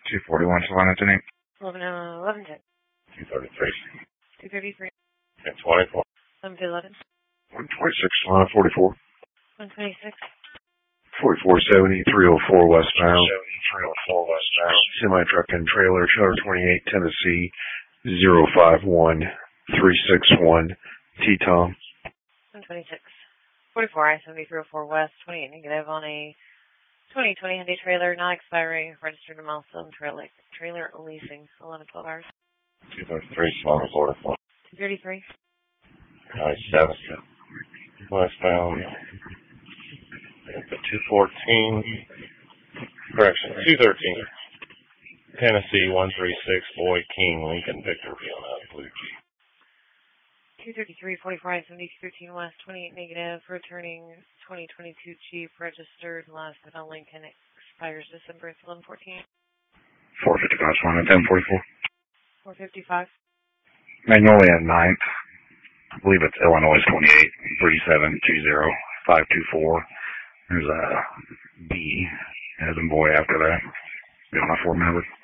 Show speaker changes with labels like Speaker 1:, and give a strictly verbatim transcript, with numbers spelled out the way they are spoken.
Speaker 1: two forty-one, Savannah, ten eight.
Speaker 2: eleven, uh, eleven ten.
Speaker 3: two thirty-three.
Speaker 2: two thirty-three.
Speaker 3: ten twenty-four.
Speaker 2: eleven eleven.
Speaker 1: one twenty-six, Savannah, forty-four.
Speaker 2: one twenty-six.
Speaker 1: forty-four seventy, three oh four westbound.
Speaker 3: three oh four westbound.
Speaker 1: Semi-truck and trailer, Charter twenty-eight, Tennessee, zero five one three six one, T-Tom.
Speaker 2: one twenty-six. forty-four I seventy, three oh four west, twenty-eight negative on a twenty twenty Hyundai trailer, not expiring, registered to milestone trailer, trailer leasing, eleven twelve hours.
Speaker 3: two thirty-three, Savannah, forty-four.
Speaker 2: two thirty-three.
Speaker 3: I seventy, westbound. two fourteen, correction, two thirteen. Tennessee, one three six, Boyd King, Lincoln, Victor, Fiona, Blue Jeep.
Speaker 2: two thirty-three, forty-four I seventy, thirteen west, twenty-eight negative, returning twenty twenty-two Jeep, registered, last but not Lincoln, expires December eleven fourteen.
Speaker 1: four fifty-five, Savannah, ten forty-four.
Speaker 2: four fifty-five.
Speaker 1: Magnolia ninth. I believe it's Illinois twenty-eight, three seven two zero five two four. There's a B as in boy after that. Got my four members.